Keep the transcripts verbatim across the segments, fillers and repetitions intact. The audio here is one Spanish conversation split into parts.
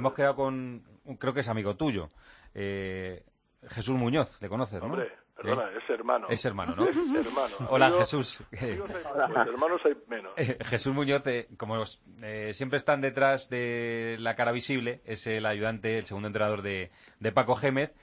hemos quedado con, creo que es amigo tuyo, eh, Jesús Muñoz, ¿le conoces, no? Hombre, perdona, ¿Eh? es hermano. Es hermano, ¿no? Es hermano. Hola, Amigo, Jesús. Amigos hay más, pues hermanos hay menos. Eh, Jesús Muñoz, eh, como los, eh, siempre están detrás de la cara visible, es el ayudante, el segundo entrenador de, de Paco Gémez.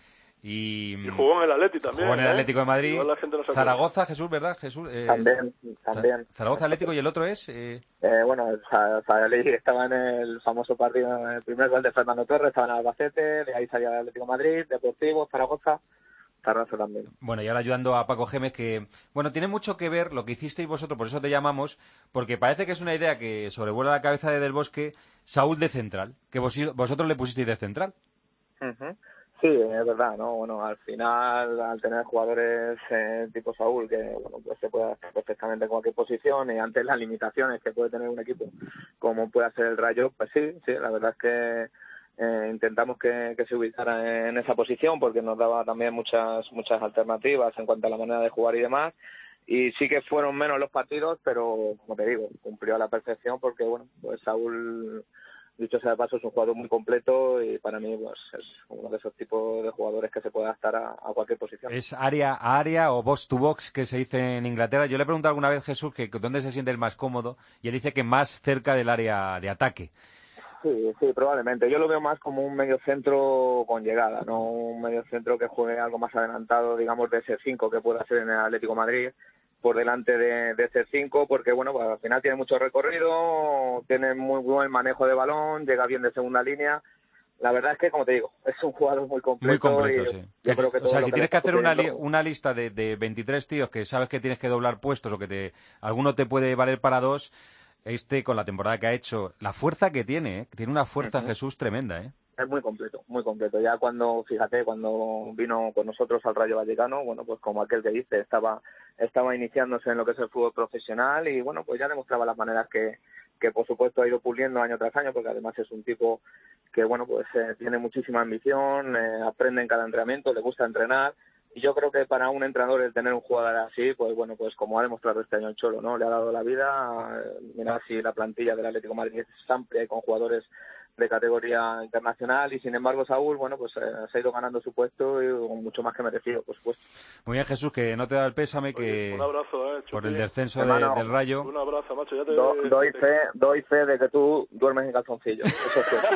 Y, y jugó en el Atlético también. Jugó en el Atlético ¿eh? de Madrid. Igual la gente no se Zaragoza, Jesús, ¿verdad? Jesús. Eh, también, también. Zaragoza Atlético y el otro es. Eh... Eh, bueno, Zaragoza estaba en el famoso partido, en el primer gol de Fernando Torres, estaba en Albacete, de ahí salía el Atlético de Madrid, Deportivo, Zaragoza. Zaragoza también. Bueno, y ahora ayudando a Paco Gémez, que, bueno, tiene mucho que ver lo que hicisteis vosotros, por eso te llamamos, porque parece que es una idea que sobrevuela la cabeza de Del Bosque, Saúl de central, que vos, vosotros le pusisteis de central. Uh-huh. Sí, es verdad, ¿no? Bueno, al final, al tener jugadores eh, tipo Saúl, que bueno, pues se puede hacer perfectamente en cualquier posición, y ante las limitaciones que puede tener un equipo, como puede ser el Rayo, pues sí, sí, la verdad es que eh, intentamos que, que se ubicara en esa posición, porque nos daba también muchas muchas alternativas en cuanto a la manera de jugar y demás, y sí que fueron menos los partidos, pero, como te digo, cumplió a la perfección, porque, bueno, pues Saúl... Dicho sea de paso, es un jugador muy completo y para mí pues, es uno de esos tipos de jugadores que se puede adaptar a, a cualquier posición. Es área a área o box to box que se dice en Inglaterra. Yo le he preguntado alguna vez, Jesús, que dónde se siente el más cómodo y él dice que más cerca del área de ataque. Sí, sí, probablemente. Yo lo veo más como un mediocentro con llegada, no un mediocentro que juegue algo más adelantado, digamos, de ese cinco que puede hacer en el Atlético de Madrid, por delante de, de ese cinco, porque bueno, pues al final tiene mucho recorrido, tiene muy buen manejo de balón, llega bien de segunda línea. La verdad es que, como te digo, es un jugador muy completo. Muy completo, y sí. Yo creo que o sea, si que tienes que hacer una, li pidiendo... una lista de, de veintitrés tíos que sabes que tienes que doblar puestos o que te alguno te puede valer para dos, este, con la temporada que ha hecho, la fuerza que tiene, ¿eh? Tiene una fuerza, uh-huh. Jesús, tremenda, ¿eh? Es muy completo, muy completo. Ya cuando, fíjate, cuando vino con nosotros al Rayo Vallecano, bueno, pues como aquel que dice, estaba estaba iniciándose en lo que es el fútbol profesional y, bueno, pues ya demostraba las maneras que, que por supuesto, ha ido puliendo año tras año, porque además es un tipo que, bueno, pues eh, tiene muchísima ambición, eh, aprende en cada entrenamiento, le gusta entrenar. Y yo creo que para un entrenador el tener un jugador así, pues bueno, pues como ha demostrado este año el Cholo, ¿no? Le ha dado la vida. Mira si la plantilla del Atlético de Madrid es amplia y con jugadores de categoría internacional y sin embargo Saúl, bueno, pues eh, se ha ido ganando su puesto y mucho más que merecido, por supuesto. Muy bien, Jesús, que no te da el pésame. Oye, que un abrazo, eh, por el descenso de, del Rayo. Un abrazo, macho. Ya te... Do, doy fe, doy fe de que tú duermes en calzoncillo. Eso es cierto.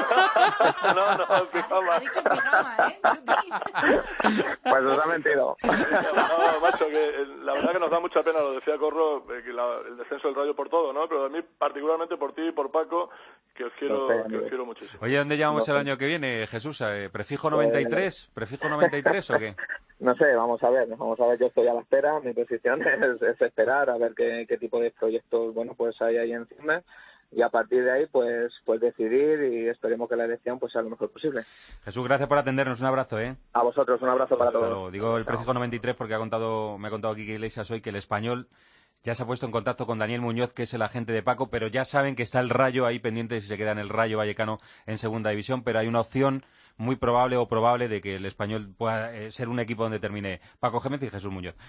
no, no, en pijama. Ha dicho pijama, ¿eh? Pues os ha mentido. No, macho, que la verdad que nos da mucha pena, lo decía Corro, que la, el descenso del Rayo por todo, ¿no? Pero a mí, particularmente por ti y por Paco, que os quiero, no sé, que os quiero muchísimo. Oye, ¿dónde llevamos no, el año que viene, Jesús? Eh, ¿Prefijo noventa y tres? ¿Prefijo noventa y tres o qué? No sé, vamos a ver, vamos a ver, yo estoy a la espera, mi posición es, es esperar a ver qué, qué tipo de proyectos, bueno, pues hay ahí encima y a partir de ahí, pues pues decidir y esperemos que la elección pues sea lo mejor posible. Jesús, gracias por atendernos, un abrazo, ¿eh? A vosotros, un abrazo para Hasta todos. Luego. Digo el prefijo noventa y tres porque ha contado, me ha contado Quique Iglesias hoy que el Español ya se ha puesto en contacto con Daniel Muñoz, que es el agente de Paco, pero ya saben que está el Rayo ahí pendiente si se queda en el Rayo Vallecano en segunda división, pero hay una opción muy probable o probable de que el Español pueda eh, ser un equipo donde termine Paco Gémez y Jesús Muñoz.